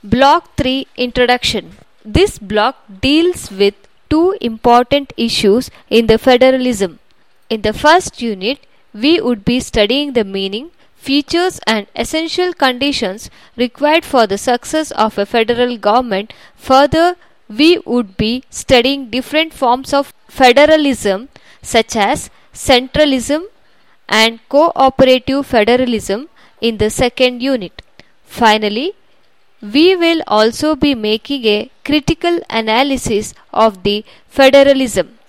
Block 3 Introduction. This block deals with two important issues in the federalism. In the first unit, we would be studying the meaning, features, and essential conditions required for the success of a federal government. Further, we would be studying different forms of federalism such as centralism and cooperative federalism in the second unit. Finally, we will also be making a critical analysis of the federalism